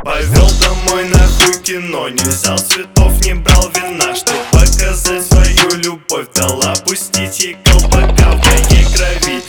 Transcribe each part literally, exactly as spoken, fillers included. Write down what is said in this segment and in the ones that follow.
Повел домой нахуй кино, не взял цветов, не брал вина, чтоб показать свою любовь. Дал опустить ей колпака в моей крови.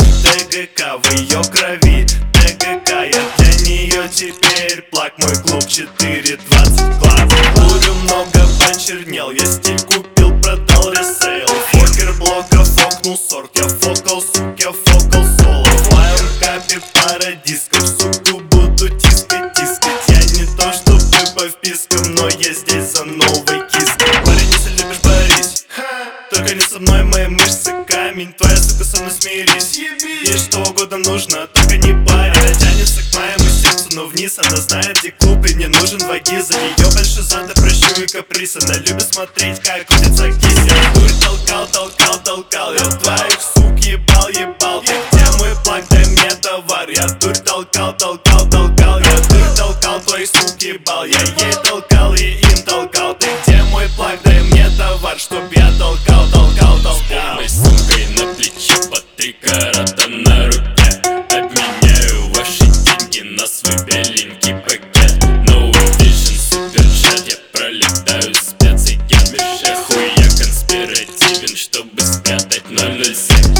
ТГК в ее крови, ТГК, я для нее теперь плак. Мой клуб четыре двадцать класс. Курю много, почернел, я стиль купил, продал ресейл. Фокер блока, фокнул сорт, я фокал, сук, я фокал соло. В моем капе пара дисков, суку буду тискать, тискать. Я не то чтобы по впискам, но я здесь за новой киской. Парень, если любишь, борись, только не со мной, мои мышцы камень. Твоя сука, со мной смирись. Ей что угодно нужно, только не парень. Она тянется к моему сердцу, но вниз. Она знает, где клуб, и не нужен ваги. За ее большой зад я прощу и каприз. Она любит смотреть, как крутится кисть. Я дурь толкал, толкал, толкал. Я твоих сук ебал, ебал. Ты где мой плак, дай мне товар. Я дурь толкал, толкал, толкал. Я дурь толкал, твоих сук ебал. Я ей толкал и им толкал. Ты где мой плак, дай мне товар, чтоб я толкал, толкал, толкал. С полной сумкой на плече, по три карата на руке. Обменяю ваши деньги на свой беленький пакет. No vision, суперджет, я пролетаю спецагент. Хуя конспиративен, чтобы спрятать ноль ноль семь.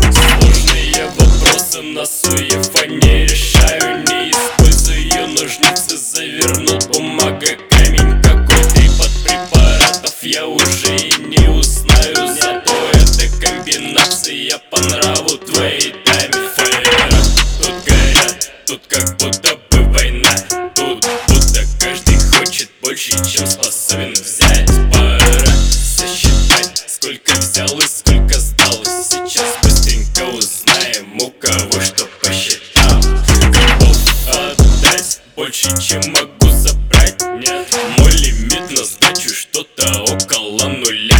Сложные вопросы на суефа не решаю. Не использую ножницы, завернул бумага камень. Какой трипод препаратов я уже и не узнаю. Зато эта комбинация по нраву твоей даме. Фаера, тут горят, тут как будто бы война. Тут будто каждый хочет больше, чем способен взять. Пора сосчитать, сколько взял и сколько сдал. Сейчас быстренько узнаем, у кого что посчитал. Готов отдать больше, чем могу забрать. Нет, мой лимит на сдачу что-то около нуля.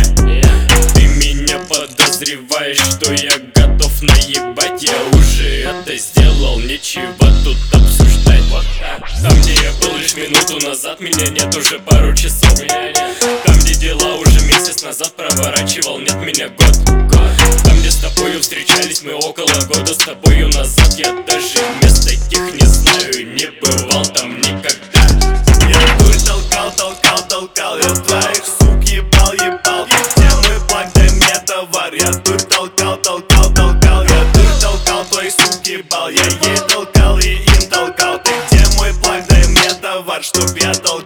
Ты меня подозреваешь, что я готов наебать. Я уже это сделал, нечего тут обсуждать. Там, где я был лишь минуту назад, меня нет уже пару часов. Там, где дела уже месяц назад проворачивал, нет меня год. Там, где с тобою встречались мы около года с тобою назад. Я даже мест таких не знаю, не бывал там никогда. Я дурь толкал, толкал, толкал. Я твоих сук ебал, ебал. Ты где мой плак, дай мне товар. Я дурь толкал, толкал, толкал. Я дурь толкал, твоих сук ебал. Я ей толкал и им толкал. Ты где мой плак, дай мне товар, чтоб я толкал.